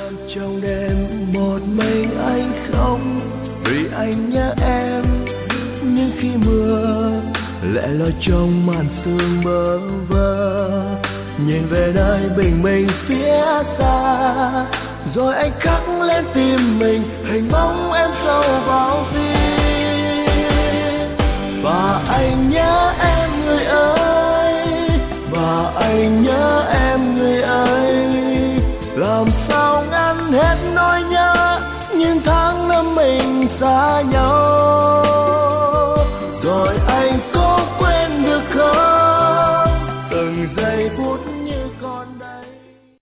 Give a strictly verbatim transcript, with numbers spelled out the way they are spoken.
Trong đêm một mình anh khóc vì anh nhớ em, nhưng khi mưa lẻ loi trong màn sương bơ vơ, nhìn về nơi bình minh phía xa, rồi anh khắc lên tim mình hình bóng em sâu vào tim. Và anh nhớ em người ơi, và anh nhớ em người ơi, làm sao ngăn hết nỗi nhớ những tháng năm mình xa nhau.